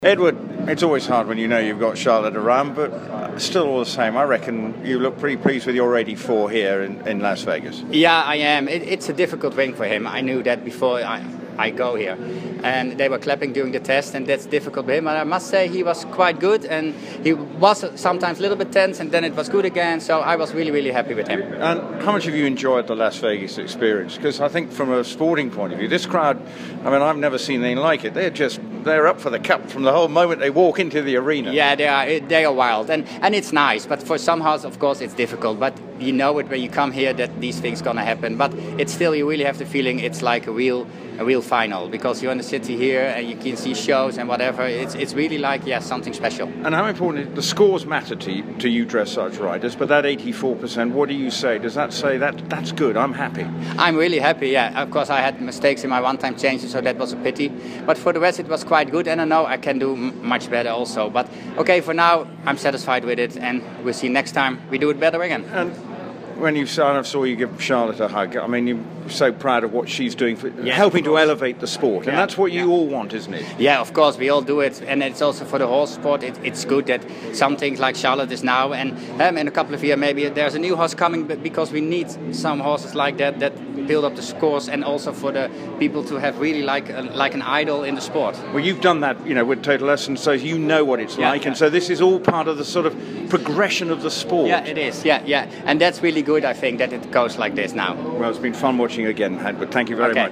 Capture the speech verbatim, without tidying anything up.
Edward, it's always hard when you know you've got Charlotte around, but still all the same, I reckon you look pretty pleased with your eighty-four here in, in Las Vegas. Yeah, I am. It, it's a difficult ring for him. I knew that before I, I go here. And they were clapping during the test, and that's difficult for him. And I must say he was quite good, and he was sometimes a little bit tense, and then it was good again. So I was really, really happy with him. And how much have you enjoyed the Las Vegas experience? Because I think from a sporting point of view, this crowd, I mean, I've never seen anything like it. They're just, they're up for the cup from the whole moment they walk into the arena. Yeah, they are they are wild, and, and it's nice. But for some houses, of course, it's difficult. But you know it when you come here that these things gonna happen. But it's still, you really have the feeling it's like a real a real final, because you're in the city here and you can see shows and whatever. It's it's really like, yeah, something special. And how important, the scores matter to you, to you dressage riders, but that eighty-four percent, what do you say? Does that say that that's good, I'm happy? I'm really happy, yeah. Of course, I had mistakes in my one-time changes, so that was a pity. But for the rest, it was quite good, and I know I can do m- much better also. But okay, for now, I'm satisfied with it, and we'll see next time we do it better again. And when you saw, I saw you give Charlotte a hug, I mean, you're so proud of what she's doing, for yes, helping to elevate the sport, and yeah, that's what you yeah. all want, isn't it? Yeah, of course, we all do it, and it's also for the horse sport. It, it's good that some things like Charlotte is now, and um, in a couple of years maybe there's a new horse coming, but because we need some horses like that that build up the scores, and also for the people to have really like a, like an idol in the sport. Well, you've done that, you know, with Total Essence, so you know what it's yeah, like, yeah. and so this is all part of the sort of progression of the sport. Yeah, it is. Yeah, yeah, and that's really good. I think that it goes like this now. Well, it's been fun watching again, Edward. Thank you very okay. much.